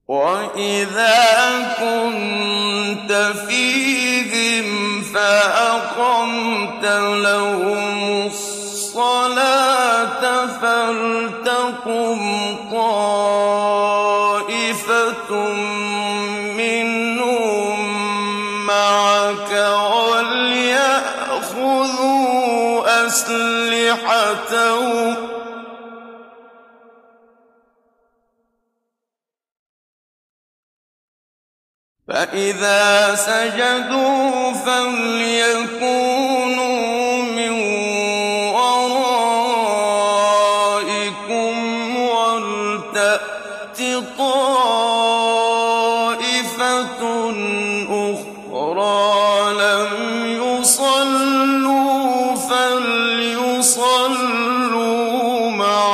وَإِذَا كُنتَ فِيهِمْ فَأَقَمْتَ لَهُمُ الصَّلَاةَ فَلْتَقُمْ طَائِفَةٌ مِّنْهُم مَّعَكَ وَلْيَأْخُذُوا أَسْلِحَتَهُمْ ۖ فَإِذَا سَجَدُوا فَلْيَكُونُوا مِن وَرَائِكُمْ وَلْتَأْتِ طَائِفَةٌ أُخْرَىٰ لَمْ يُصَلُّوا فَلْيُصَلُّوا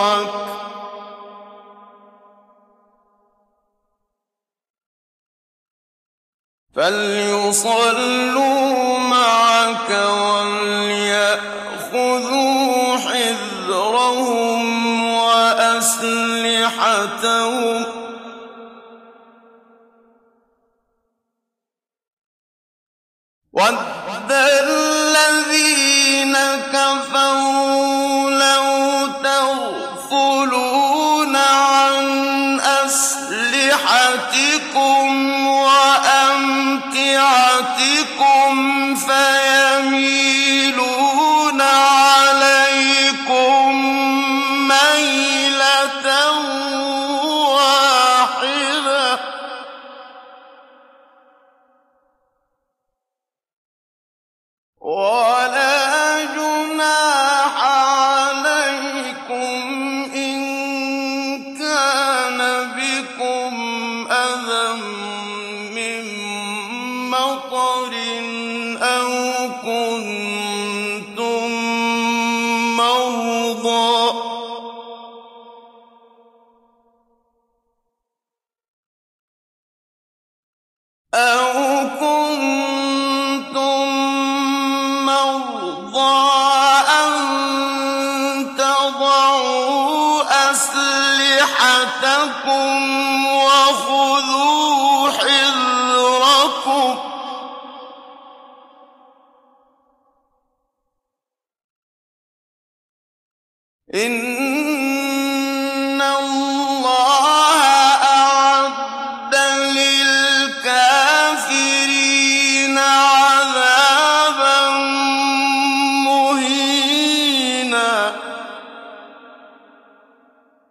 مَعَكَ وَلْيَأْخُذُوا حِذْرَهُمْ وَأَسْلِحَتَهُمْ ۗ وَدَّ الَّذِينَ كَفَرُوا لَوْ تَغْفُلُونَ عَنْ أَسْلِحَتِكُمْ وَأَمْتِعَتِكُمْ فَيَمِيلُونَ عَلَيْكُم مَّيْلَةً وَاحِدَةً ۚ وَلَا جُنَاحَ عَلَيْكُمْ إِن كَانَ بِكُمْ أَذًى مِّن مَّطَرٍ أَوْ كُنتُم مَّرْضَىٰ أَن تَضَعُوا أَسْلِحَتَكُمْ وَخُذُوا حِذْرَكُمْ ۗ إِنَّ